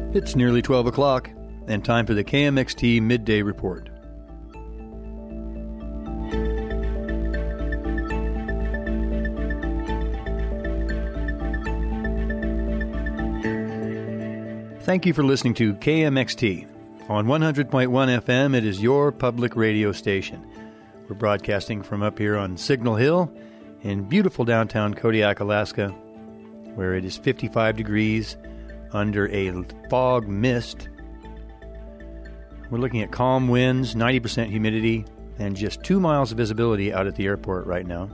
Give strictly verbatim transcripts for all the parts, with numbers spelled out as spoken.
It's nearly twelve o'clock, and time for the K M X T Midday Report. Thank you for listening to K M X T. On one hundred point one F M, it is your public radio station. We're broadcasting from up here on Signal Hill in beautiful downtown Kodiak, Alaska, where it is fifty-five degrees under a fog mist. We're looking at calm winds, ninety percent humidity, and just two miles of visibility out at the airport right now.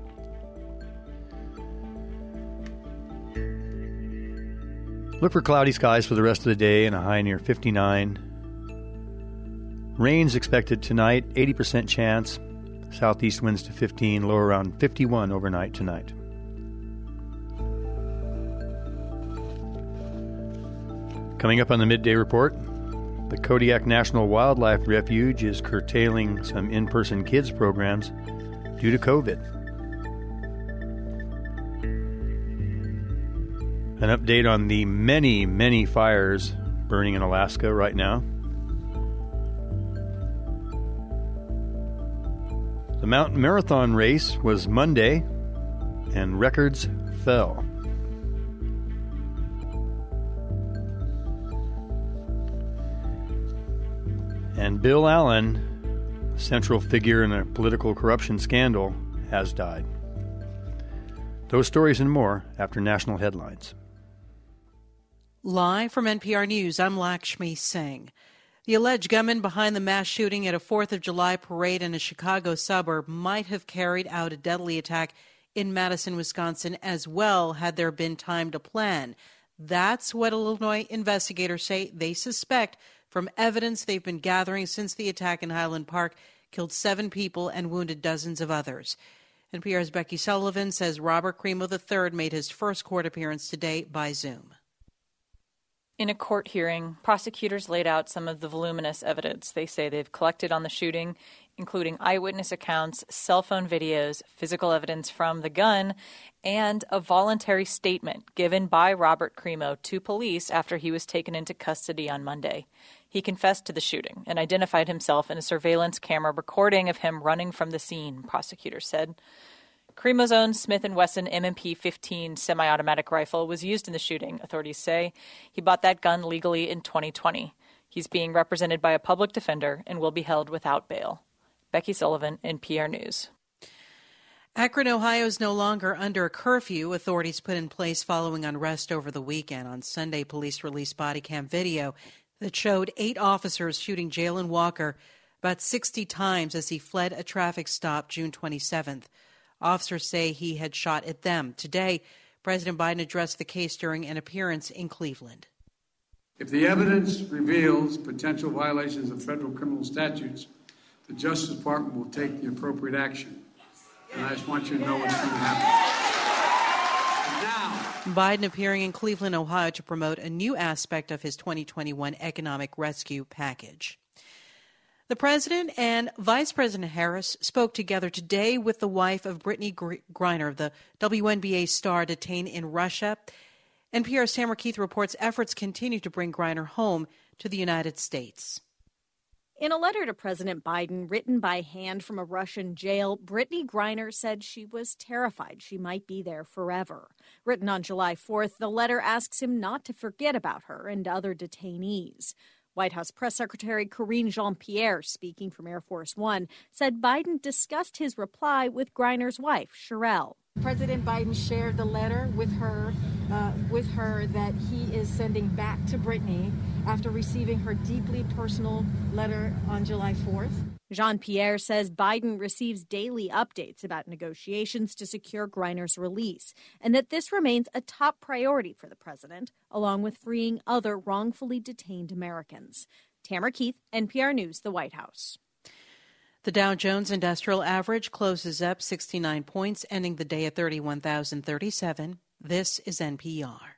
Look for cloudy skies for the rest of the day and a high near fifty-nine. Rain's expected tonight, eighty percent chance. Southeast winds to fifteen, low around fifty-one overnight tonight. Coming up on the Midday Report, the Kodiak National Wildlife Refuge is curtailing some in-person kids programs due to COVID. An update on the many, many fires burning in Alaska right now. The Mountain Marathon race was Monday, and records fell. And Bill Allen, central figure in a political corruption scandal, has died. Those stories and more after national headlines. Live from N P R News, I'm Lakshmi Singh. The alleged gunman behind the mass shooting at a fourth of July parade in a Chicago suburb might have carried out a deadly attack in Madison, Wisconsin as well had there been time to plan. That's what Illinois investigators say they suspect from evidence they've been gathering since the attack in Highland Park killed seven people and wounded dozens of others. N P R's Becky Sullivan says Robert Crimo the third made his first court appearance today by Zoom. In a court hearing, prosecutors laid out some of the voluminous evidence they say they've collected on the shooting, including eyewitness accounts, cell phone videos, physical evidence from the gun, and a voluntary statement given by Robert Crimo to police after he was taken into custody on Monday. He confessed to the shooting and identified himself in a surveillance camera recording of him running from the scene, prosecutors said. Crimo's own Smith and Wesson M M P fifteen semi-automatic rifle was used in the shooting, authorities say. He bought that gun legally in twenty twenty. He's being represented by a public defender and will be held without bail. Becky Sullivan, N P R News. Akron, Ohio is no longer under a curfew authorities put in place following unrest over the weekend. On Sunday, police released body cam video that showed eight officers shooting Jalen Walker about sixty times as he fled a traffic stop June twenty-seventh. Officers say he had shot at them. Today, President Biden addressed the case during an appearance in Cleveland. If the evidence reveals potential violations of federal criminal statutes, the Justice Department will take the appropriate action. And I just want you to know what's going to happen. Now, Biden appearing in Cleveland, Ohio to promote a new aspect of his twenty twenty-one economic rescue package. The president and Vice President Harris spoke together today with the wife of Brittany Griner, the W N B A star detained in Russia. N P R's Tamara Keith reports efforts continue to bring Griner home to the United States. In a letter to President Biden written by hand from a Russian jail, Brittany Griner said she was terrified she might be there forever. Written on July fourth, the letter asks him not to forget about her and other detainees. White House Press Secretary Karine Jean-Pierre, speaking from Air Force One, said Biden discussed his reply with Griner's wife, Sherelle. President Biden shared the letter with her, uh, with her that he is sending back to Brittany after receiving her deeply personal letter on July fourth. Jean-Pierre says Biden receives daily updates about negotiations to secure Griner's release and that this remains a top priority for the president, along with freeing other wrongfully detained Americans. Tamara Keith, N P R News, the White House. The Dow Jones Industrial Average closes up sixty-nine points, ending the day at thirty-one thousand thirty-seven. This is N P R.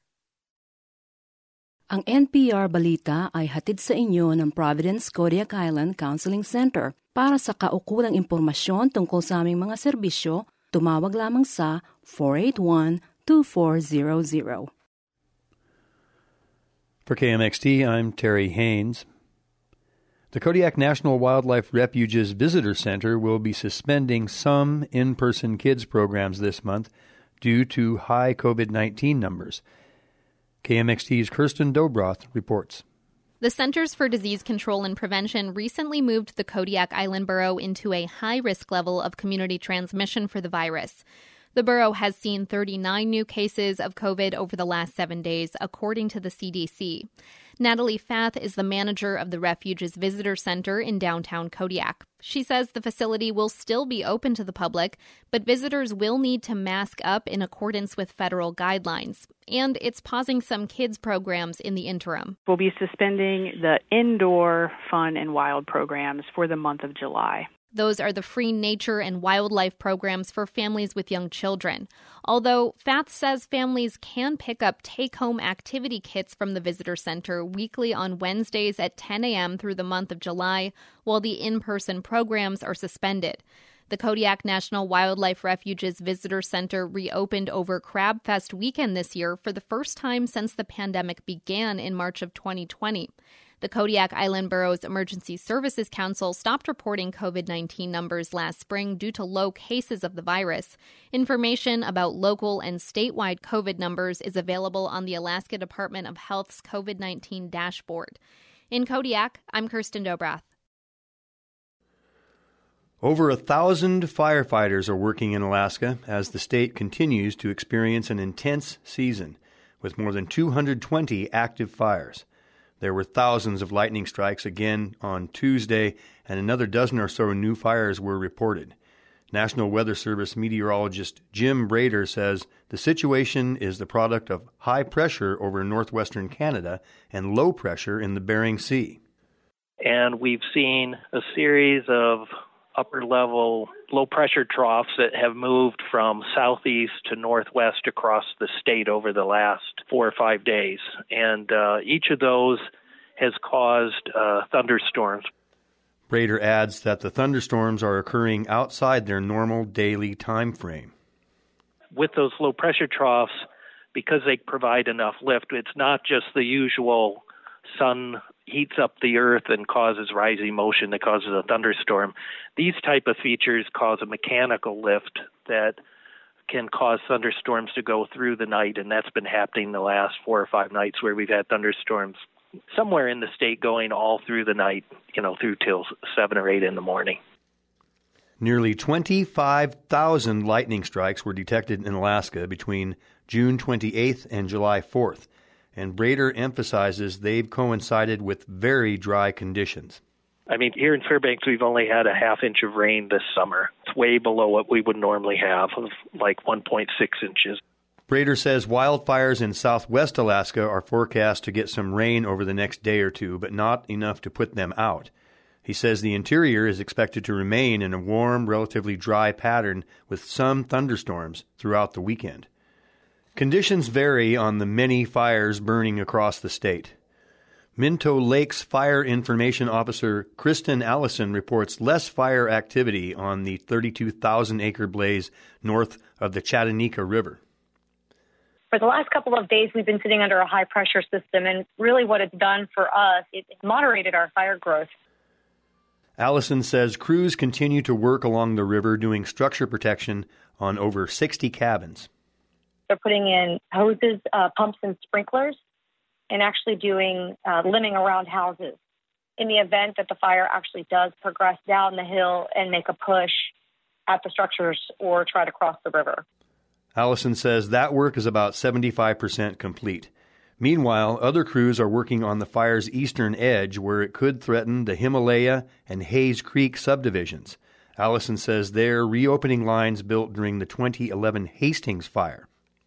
Ang N P R Balita ay hatid sa inyo ng Providence Kodiak Island Counseling Center. Para sa kaukulang impormasyon tungkol sa aming mga serbisyo, tumawag lamang sa four eight one, two four zero zero. For K M X T, I'm Terry Haynes. The Kodiak National Wildlife Refuge's Visitor Center will be suspending some in-person kids programs this month due to high covid nineteen numbers. K M X T's Kirsten Dobroth reports. The Centers for Disease Control and Prevention recently moved the Kodiak Island Borough into a high-risk level of community transmission for the virus. The borough has seen thirty-nine new cases of COVID over the last seven days, according to the C D C. Natalie Fath is the manager of the Refuge's Visitor Center in downtown Kodiak. She says the facility will still be open to the public, but visitors will need to mask up in accordance with federal guidelines. And it's pausing some kids' programs in the interim. We'll be suspending the indoor fun and wild programs for the month of July. Those are the free nature and wildlife programs for families with young children. Although Fath says families can pick up take-home activity kits from the visitor center weekly on Wednesdays at ten a.m. through the month of July, while the in-person programs are suspended. The Kodiak National Wildlife Refuge's Visitor Center reopened over Crab Fest weekend this year for the first time since the pandemic began in March of twenty twenty. The Kodiak Island Borough's Emergency Services Council stopped reporting covid nineteen numbers last spring due to low cases of the virus. Information about local and statewide COVID numbers is available on the Alaska Department of Health's covid nineteen dashboard. In Kodiak, I'm Kirsten Dobroth. Over a thousand firefighters are working in Alaska as the state continues to experience an intense season, with more than two hundred twenty active fires. There were thousands of lightning strikes again on Tuesday, and another dozen or so new fires were reported. National Weather Service meteorologist Jim Brader says the situation is the product of high pressure over northwestern Canada and low pressure in the Bering Sea. And we've seen a series of upper-level low-pressure troughs that have moved from southeast to northwest across the state over the last four or five days. And uh, each of those has caused uh, thunderstorms. Brader adds that the thunderstorms are occurring outside their normal daily time frame. With those low-pressure troughs, because they provide enough lift, it's not just the usual sun heats up the earth and causes rising motion that causes a thunderstorm. These type of features cause a mechanical lift that can cause thunderstorms to go through the night, and that's been happening the last four or five nights where we've had thunderstorms somewhere in the state going all through the night, you know, through till seven or eight in the morning. Nearly twenty-five thousand lightning strikes were detected in Alaska between June twenty-eighth and July fourth. And Brader emphasizes they've coincided with very dry conditions. I mean, here in Fairbanks, we've only had a half inch of rain this summer. It's way below what we would normally have, of like one point six inches. Brader says wildfires in southwest Alaska are forecast to get some rain over the next day or two, but not enough to put them out. He says the interior is expected to remain in a warm, relatively dry pattern with some thunderstorms throughout the weekend. Conditions vary on the many fires burning across the state. Minto Lake's Fire Information Officer Kristen Allison reports less fire activity on the thirty-two thousand acre blaze north of the Chattanooga River. For the last couple of days, we've been sitting under a high-pressure system, and really what it's done for us, it's moderated our fire growth. Allison says crews continue to work along the river doing structure protection on over sixty cabins. They're putting in hoses, uh, pumps, and sprinklers, and actually doing uh, limbing around houses in the event that the fire actually does progress down the hill and make a push at the structures or try to cross the river. Allison says that work is about seventy-five percent complete. Meanwhile, other crews are working on the fire's eastern edge where it could threaten the Himalaya and Hayes Creek subdivisions. Allison says they're reopening lines built during the twenty eleven Hastings fire.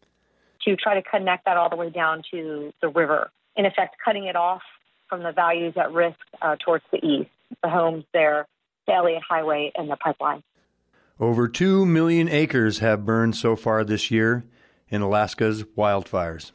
To try to connect that all the way down to the river, in effect cutting it off from the values at risk uh, towards the east, the homes there, the Elliott Highway, and the pipeline. Over two million acres have burned so far this year in Alaska's wildfires.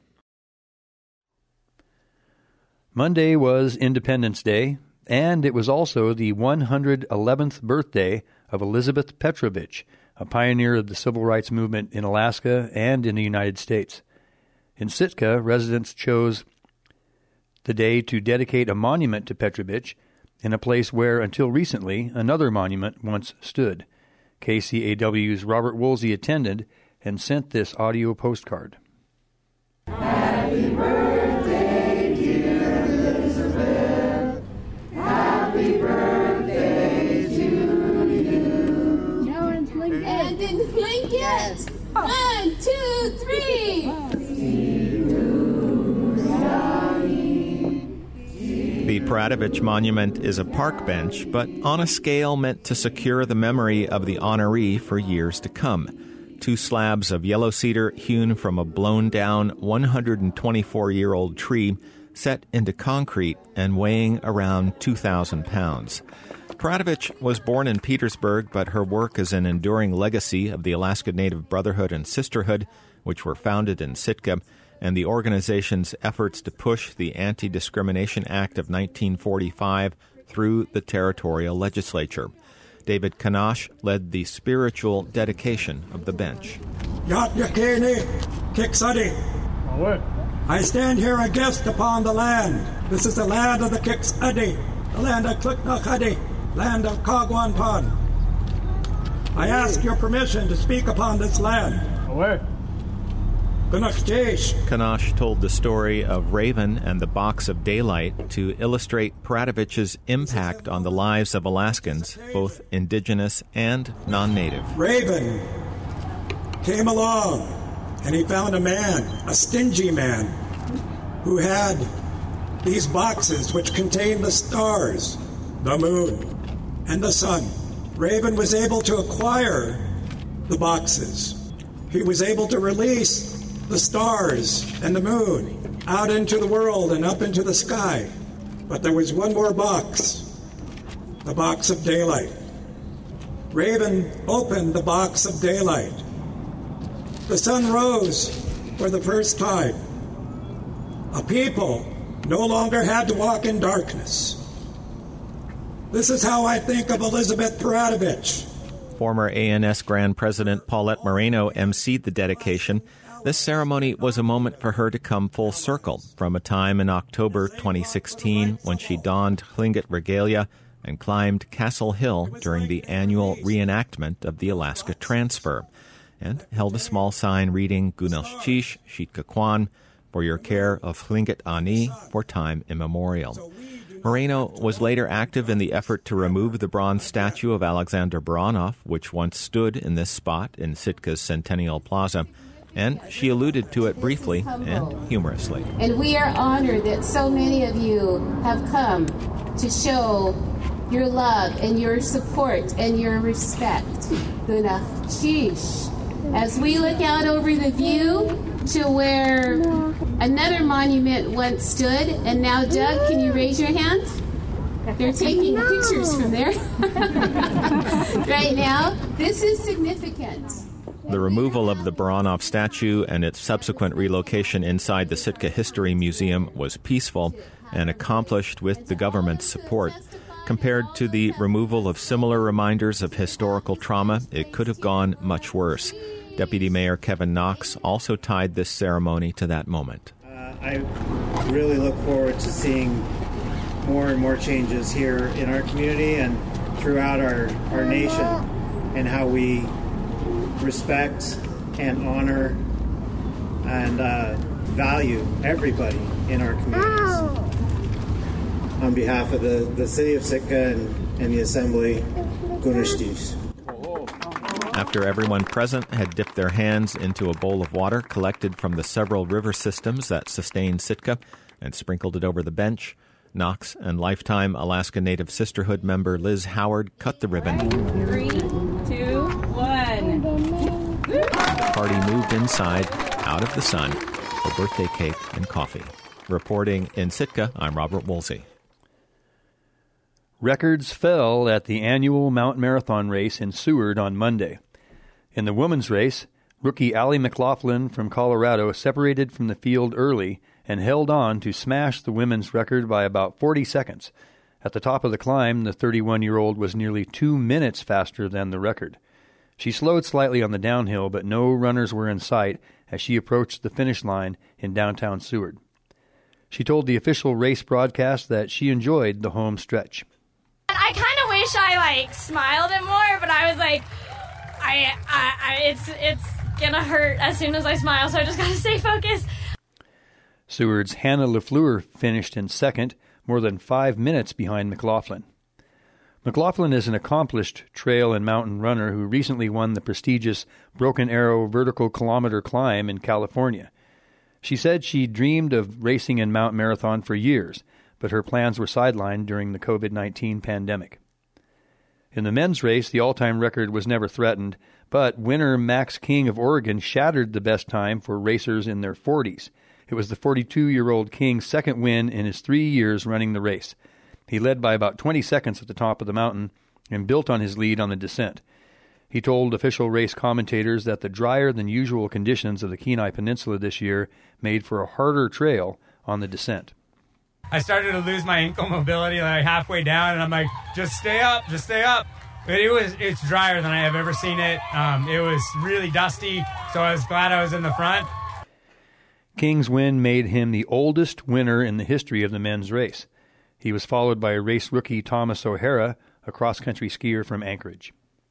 Monday was Independence Day, and it was also the one hundred eleventh birthday of Elizabeth Petrovich, a pioneer of the civil rights movement in Alaska and in the United States. In Sitka, residents chose the day to dedicate a monument to Petrovich in a place where, until recently, another monument once stood. K C A W's Robert Woolsey attended and sent this audio postcard. Happy birthday, dear Elizabeth. Happy birthday to you. And didn't blink yet. One, two, three. The Peradovich Monument is a park bench, but on a scale meant to secure the memory of the honoree for years to come. Two slabs of yellow cedar hewn from a blown-down one hundred twenty-four-year-old tree set into concrete and weighing around two thousand pounds. Peradovich was born in Petersburg, but her work is an enduring legacy of the Alaska Native Brotherhood and Sisterhood, which were founded in Sitka, and the organization's efforts to push the Anti-Discrimination Act of nineteen forty-five through the territorial legislature. David Kanash led the spiritual dedication of the bench. Yat Yakeni, Kiksadi. I stand here a guest upon the land. This is the land of the Kiksadi, the land of Kluknachadi, land of Kagwanpan. I ask your permission to speak upon this land. Away. Kanash told the story of Raven and the Box of Daylight to illustrate Peradovich's impact on the lives of Alaskans, both indigenous and non-native. Raven came along and he found a man, a stingy man, who had these boxes which contained the stars, the moon, and the sun. Raven was able to acquire the boxes. He was able to release the stars and the moon out into the world and up into the sky. But there was one more box, the box of daylight. Raven opened the box of daylight. The sun rose for the first time. A people no longer had to walk in darkness. This is how I think of Elizabeth Peradovich. Former A N S Grand President Paulette Moreno emceed the dedication. This ceremony was a moment for her to come full circle from a time in October twenty sixteen when she donned Tlingit regalia and climbed Castle Hill during the annual reenactment of the Alaska Transfer, and held a small sign reading Gunalchish Shitkakwan, for your care of Tlingit Ani for time immemorial. Moreno was later active in the effort to remove the bronze statue of Alexander Baranov, which once stood in this spot in Sitka's Centennial Plaza, and she alluded to it briefly and humorously. And we are honored that so many of you have come to show your love and your support and your respect. As we look out over the view to where another monument once stood, and now, Doug, can you raise your hand? They're taking pictures from there right now. This is significant. The removal of the Baranov statue and its subsequent relocation inside the Sitka History Museum was peaceful and accomplished with the government's support. Compared to the removal of similar reminders of historical trauma, it could have gone much worse. Deputy Mayor Kevin Knox also tied this ceremony to that moment. Uh, I really look forward to seeing more and more changes here in our community and throughout our, our nation, and how we respect and honor and uh, value everybody in our communities. On behalf of the, the City of Sitka and, and the Assembly, Gunashtish. After everyone present had dipped their hands into a bowl of water collected from the several river systems that sustain Sitka and sprinkled it over the bench, Knox and lifetime Alaska Native Sisterhood member Liz Howard cut the ribbon. Three, two, one. The party moved inside, out of the sun, for birthday cake and coffee. Reporting in Sitka, I'm Robert Woolsey. Records fell at the annual Mount Marathon race in Seward on Monday. In the women's race, rookie Allie McLaughlin from Colorado separated from the field early and held on to smash the women's record by about forty seconds. At the top of the climb, the thirty-one-year-old was nearly two minutes faster than the record. She slowed slightly on the downhill, but no runners were in sight as she approached the finish line in downtown Seward. She told the official race broadcast that she enjoyed the home stretch. I kind of wish I, like, smiled it more, but I was like, I, I, I it's, it's gonna hurt as soon as I smile, so I just gotta stay focused. Seward's Hannah LaFleur finished in second, more than five minutes behind McLaughlin. McLaughlin is an accomplished trail and mountain runner who recently won the prestigious Broken Arrow Vertical Kilometer Climb in California. She said she dreamed of racing in Mount Marathon for years, but her plans were sidelined during the covid nineteen pandemic. In the men's race, the all-time record was never threatened, but winner Max King of Oregon shattered the best time for racers in their forties. It was the forty-two-year-old King's second win in his three years running the race. He led by about twenty seconds at the top of the mountain and built on his lead on the descent. He told official race commentators that the drier-than-usual conditions of the Kenai Peninsula this year made for a harder trail on the descent. I started to lose my ankle mobility like halfway down, and I'm like, just stay up, just stay up. But it was it's drier than I have ever seen it. Um, it was really dusty, so I was glad I was in the front. King's win made him the oldest winner in the history of the men's race. He was followed by race rookie Thomas O'Hara, a cross-country skier from Anchorage.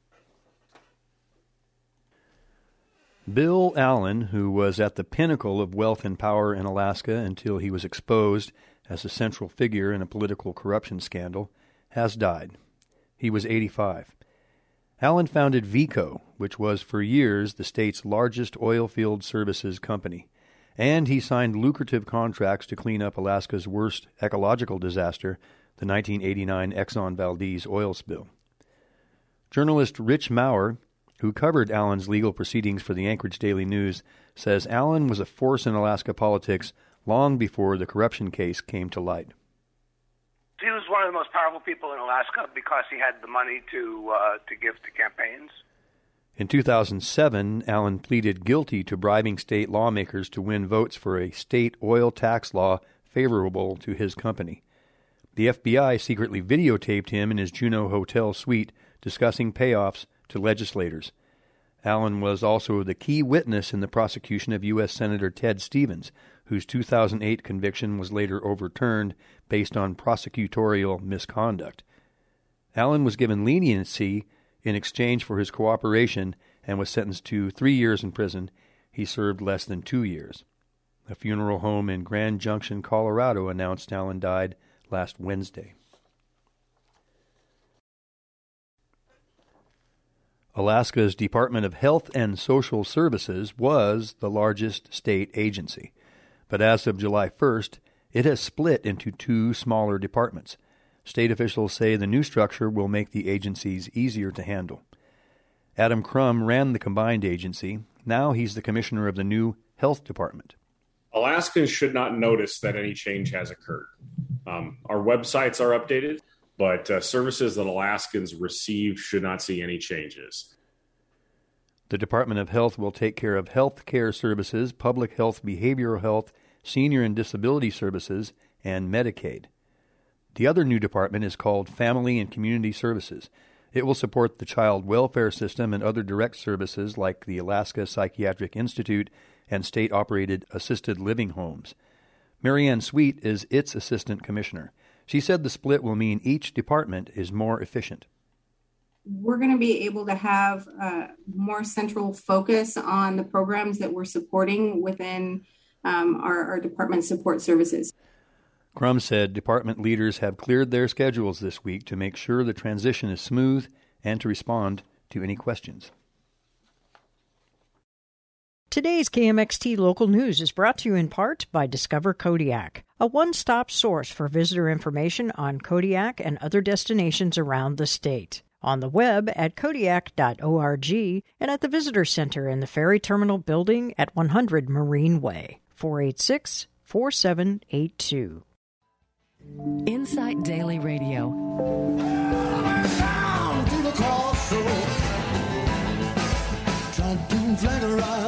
Bill Allen, who was at the pinnacle of wealth and power in Alaska until he was exposed as a central figure in a political corruption scandal, has died. He was eighty-five. Allen founded VECO, which was for years the state's largest oil field services company, and he signed lucrative contracts to clean up Alaska's worst ecological disaster, the nineteen eighty-nine Exxon Valdez oil spill. Journalist Rich Maurer, who covered Allen's legal proceedings for the Anchorage Daily News, says Allen was a force in Alaska politics long before the corruption case came to light. He was one of the most powerful people in Alaska because he had the money to uh, to give to campaigns. In two thousand seven, Allen pleaded guilty to bribing state lawmakers to win votes for a state oil tax law favorable to his company. The F B I secretly videotaped him in his Juneau Hotel suite discussing payoffs to legislators. Allen was also the key witness in the prosecution of U S Senator Ted Stevens, whose two thousand eight conviction was later overturned based on prosecutorial misconduct. Allen was given leniency in exchange for his cooperation and was sentenced to three years in prison. He served less than two years. A funeral home in Grand Junction, Colorado, announced Allen died last Wednesday. Alaska's Department of Health and Social Services was the largest state agency, but as of July first, it has split into two smaller departments. State officials say the new structure will make the agencies easier to handle. Adam Crum ran the combined agency. Now he's the commissioner of the new health department. Alaskans should not notice that any change has occurred. Um, our websites are updated, but uh, services that Alaskans receive should not see any changes. The Department of Health will take care of health care services, public health, behavioral health, senior and disability services, and Medicaid. The other new department is called Family and Community Services. It will support the child welfare system and other direct services like the Alaska Psychiatric Institute and state-operated assisted living homes. Marianne Sweet is its assistant commissioner. She said the split will mean each department is more efficient. We're going to be able to have a more central focus on the programs that we're supporting within um, our, our department support services. Crum said department leaders have cleared their schedules this week to make sure the transition is smooth and to respond to any questions. Today's K M X T Local News is brought to you in part by Discover Kodiak, a one-stop source for visitor information on Kodiak and other destinations around the state. On the web at kodiak dot org and at the Visitor Center in the Ferry Terminal Building at one hundred Marine Way, four eight six, four seven eight two. Insight Daily Radio. Down to the crossroad, trying to flag a ride.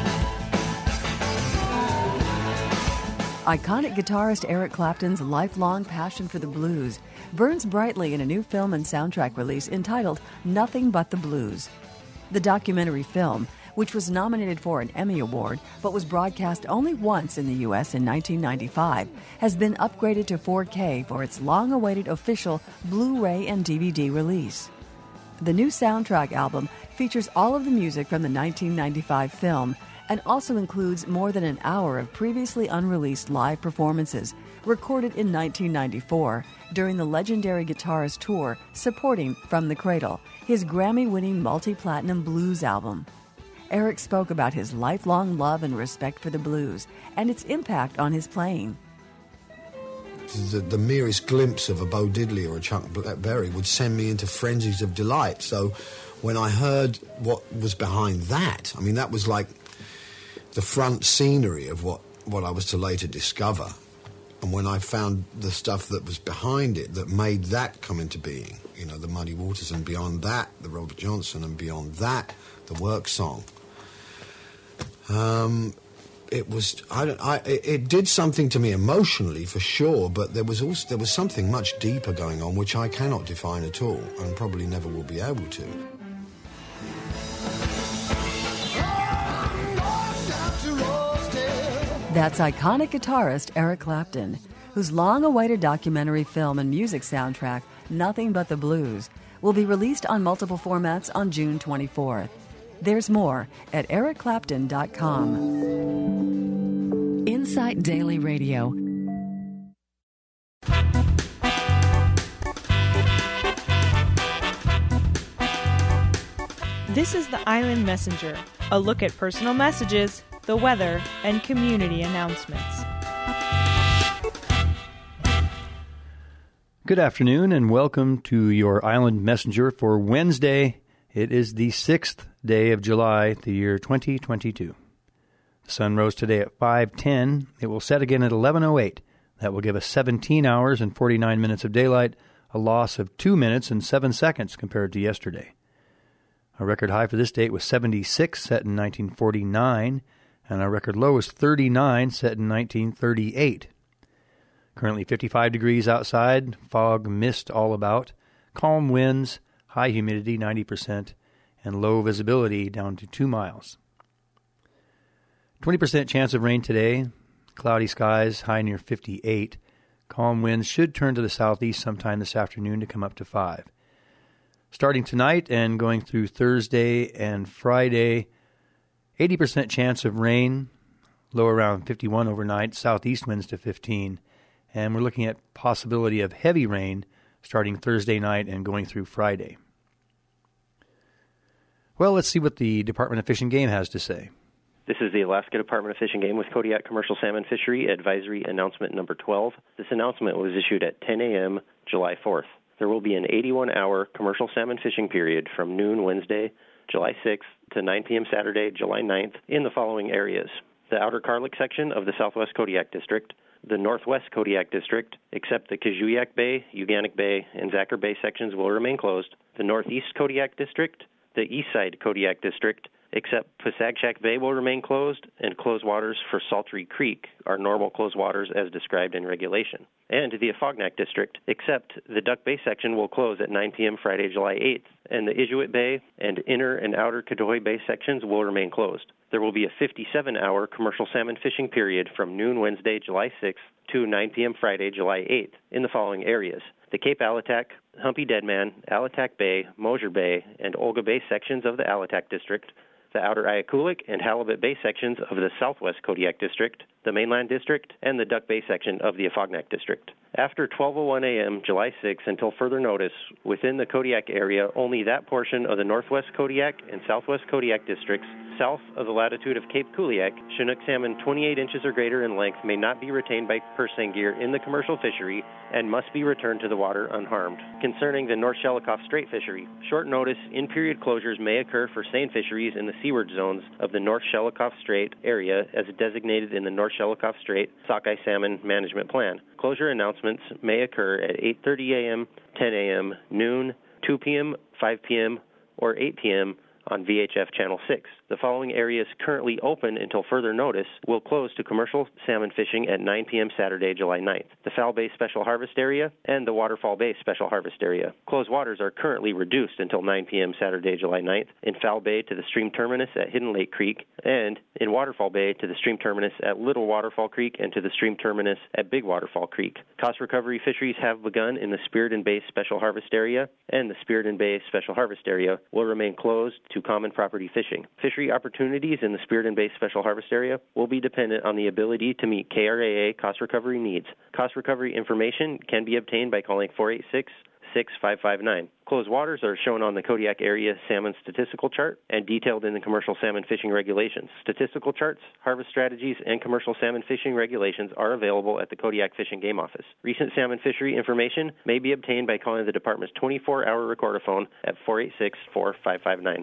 Iconic guitarist Eric Clapton's lifelong passion for the blues burns brightly in a new film and soundtrack release entitled Nothing But the Blues. The documentary film which was nominated for an Emmy Award but was broadcast only once in the U S in nineteen ninety-five, has been upgraded to four K for its long-awaited official Blu-ray and D V D release. The new soundtrack album features all of the music from the nineteen ninety-five film and also includes more than an hour of previously unreleased live performances recorded in nineteen ninety-four during the legendary guitarist tour supporting From the Cradle, his Grammy-winning multi-platinum blues album. Eric spoke about his lifelong love and respect for the blues and its impact on his playing. The, the merest glimpse of a Bo Diddley or a Chuck Berry would send me into frenzies of delight. So when I heard what was behind that, I mean, that was like the front scenery of what, what I was to later discover. And when I found the stuff that was behind it that made that come into being, you know, the Muddy Waters, and beyond that, the Robert Johnson, and beyond that, the Work Song, um, it was, I don't, I, it, it did something to me emotionally for sure, but there was also, there was something much deeper going on which I cannot define at all, and probably never will be able to. That's iconic guitarist Eric Clapton, whose long-awaited documentary film and music soundtrack, Nothing But the Blues, will be released on multiple formats on June twenty-fourth. There's more at eric clapton dot com. Insight Daily Radio. This is the Island Messenger, a look at personal messages, the weather, and community announcements. Good afternoon and welcome to your Island Messenger for Wednesday. It is the sixth day of July, the year twenty twenty-two. The sun rose today at five ten. It will set again at eleven oh eight. That will give us seventeen hours and forty-nine minutes of daylight, a loss of two minutes and seven seconds compared to yesterday. Our record high for this date was seventy-six, set in nineteen forty-nine, and our record low was thirty-nine, set in nineteen thirty-eight. Currently fifty-five degrees outside, fog, mist all about, calm winds, high humidity ninety percent, and low visibility down to two miles. twenty percent chance of rain today, cloudy skies, high near fifty-eight. Calm winds should turn to the southeast sometime this afternoon to come up to five. Starting tonight and going through Thursday and Friday, eighty percent chance of rain, low around fifty-one overnight, southeast winds to fifteen, and we're looking at possibility of heavy rain starting Thursday night and going through Friday. Well, let's see what the Department of Fish and Game has to say. This is the Alaska Department of Fish and Game with Kodiak Commercial Salmon Fishery Advisory Announcement Number twelve. This announcement was issued at ten a.m. July fourth. There will be an eighty-one hour commercial salmon fishing period from noon Wednesday, July sixth to nine p.m. Saturday, July ninth in the following areas: the Outer Carlick section of the Southwest Kodiak District, the Northwest Kodiak District, except the Kajuyak Bay, Uganic Bay, and Zacher Bay sections will remain closed, the Northeast Kodiak District, the Eastside Kodiak District, except Pasagshak Bay will remain closed, and closed waters for Saltry Creek are normal closed waters as described in regulation. And the Afognak District, except the Duck Bay section will close at nine p.m. Friday, July eighth, and the Inuit Bay and Inner and Outer Kadoy Bay sections will remain closed. There will be a fifty-seven hour commercial salmon fishing period from noon Wednesday, July sixth to nine p.m. Friday, July eighth in the following areas: the Cape Alatak, Humpy Deadman, Alatak Bay, Mosier Bay, and Olga Bay sections of the Alatak District, the Outer Ayakulik and Halibut Bay sections of the Southwest Kodiak District, the Mainland District, and the Duck Bay section of the Afognak District. After twelve oh one a.m. July sixth until further notice, within the Kodiak area, only that portion of the Northwest Kodiak and Southwest Kodiak districts south of the latitude of Cape Kuliak, Chinook salmon twenty-eight inches or greater in length may not be retained by purse seine gear in the commercial fishery and must be returned to the water unharmed. Concerning the North Shelikof Strait fishery, short notice in-period closures may occur for seine fisheries in the seaward zones of the North Shelikof Strait area as designated in the North Shelikof Strait Sockeye Salmon Management Plan. Closure announcements may occur at eight thirty a.m., ten a.m., noon, two p.m., five p.m., or eight p.m., on V H F Channel six. The following areas currently open until further notice will close to commercial salmon fishing at nine p.m. Saturday, July ninth. The Foul Bay Special Harvest Area and the Waterfall Bay Special Harvest Area. Closed waters are currently reduced until nine p.m. Saturday, July ninth in Foul Bay to the stream terminus at Hidden Lake Creek, and in Waterfall Bay to the stream terminus at Little Waterfall Creek and to the stream terminus at Big Waterfall Creek. Cost recovery fisheries have begun in the Spirit Bay Special Harvest Area, and the Spirit Bay Special Harvest Area will remain closed to common property fishing. Fishery opportunities in the Spirit Bay Special Harvest Area will be dependent on the ability to meet K R A A cost recovery needs. Cost recovery information can be obtained by calling four eight six, six five five nine. Closed waters are shown on the Kodiak Area Salmon Statistical Chart and detailed in the Commercial Salmon Fishing Regulations. Statistical charts, harvest strategies, and commercial salmon fishing regulations are available at the Kodiak Fish and Game Office. Recent salmon fishery information may be obtained by calling the department's twenty-four hour recordaphone at four eight six, four five five nine.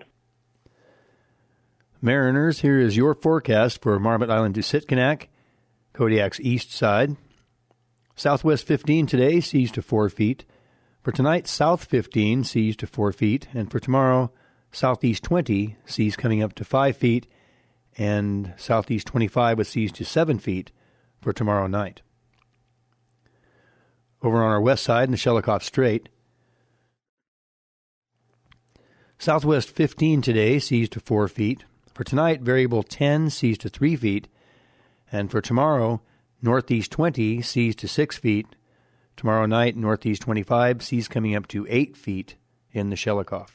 Mariners, here is your forecast for Marmot Island to Sitkinak, Kodiak's east side. Southwest fifteen today, seas to four feet. For tonight, south fifteen, seas to four feet. And for tomorrow, southeast twenty, seas coming up to five feet. And southeast twenty-five with seas to seven feet for tomorrow night. Over on our west side in the Shelikof Strait, southwest fifteen today, seas to four feet. For tonight, variable ten, seas to three feet. And for tomorrow, northeast twenty, seas to six feet. Tomorrow night, northeast twenty-five, seas coming up to eight feet in the Shelikof.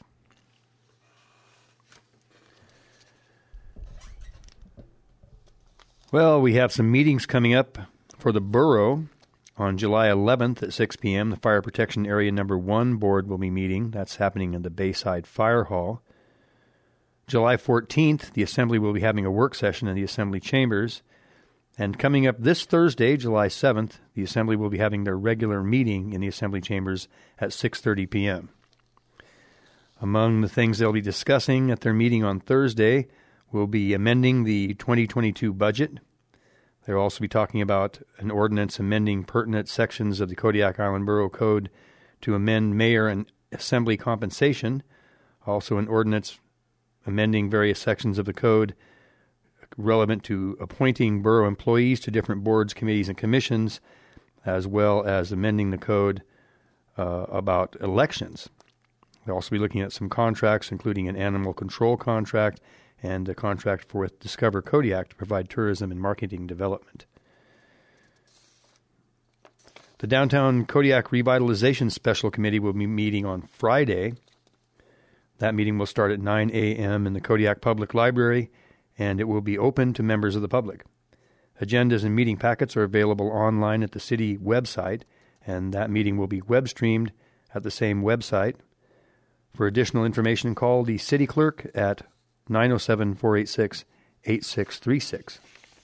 Well, we have some meetings coming up for the borough. On July eleventh at six p.m., the Fire Protection Area Number one Board will be meeting. That's happening in the Bayside Fire Hall. July fourteenth, the Assembly will be having a work session in the Assembly Chambers. And coming up this Thursday, July seventh, the Assembly will be having their regular meeting in the Assembly Chambers at six thirty p.m. Among the things they'll be discussing at their meeting on Thursday will be amending the twenty twenty-two budget. They'll also be talking about an ordinance amending pertinent sections of the Kodiak Island Borough Code to amend mayor and assembly compensation. Also an ordinance amending various sections of the code relevant to appointing borough employees to different boards, committees, and commissions, as well as amending the code uh, about elections. We'll also be looking at some contracts, including an animal control contract and a contract for with Discover Kodiak to provide tourism and marketing development. The Downtown Kodiak Revitalization Special Committee will be meeting on Friday. That meeting will start at nine a.m. in the Kodiak Public Library, and it will be open to members of the public. Agendas and meeting packets are available online at the city website, and that meeting will be web-streamed at the same website. For additional information, call the city clerk at nine oh seven, four eight six, eight six three six.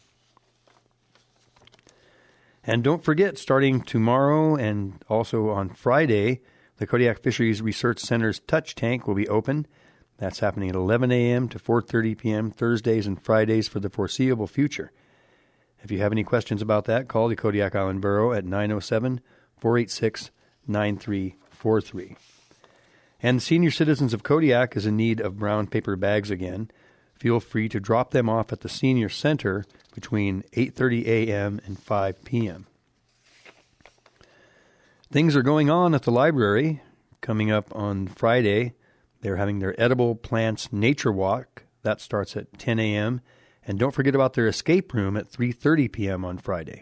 And don't forget, starting tomorrow and also on Friday, the Kodiak Fisheries Research Center's Touch Tank will be open. That's happening at eleven a.m. to four thirty p.m. Thursdays and Fridays for the foreseeable future. If you have any questions about that, call the Kodiak Island Borough at nine oh seven, four eight six, nine three four three. And senior citizens of Kodiak is in need of brown paper bags again. Feel free to drop them off at the Senior Center between eight thirty a.m. and five p.m. Things are going on at the library. Coming up on Friday, they're having their Edible Plants Nature Walk. That starts at ten a.m. And don't forget about their escape room at three thirty p.m. on Friday.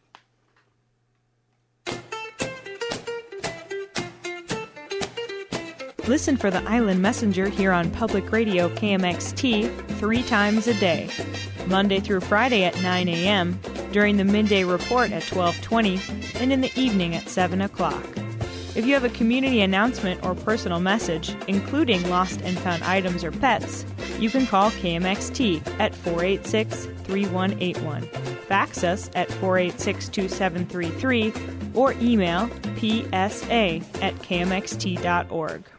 Listen for the Island Messenger here on Public Radio K M X T three times a day, Monday through Friday at nine a.m., during the midday report at twelve twenty, and in the evening at seven o'clock. If you have a community announcement or personal message, including lost and found items or pets, you can call K M X T at four eight six, three one eight one, fax us at four eight six, two seven three three, or email p s a at k m x t dot org.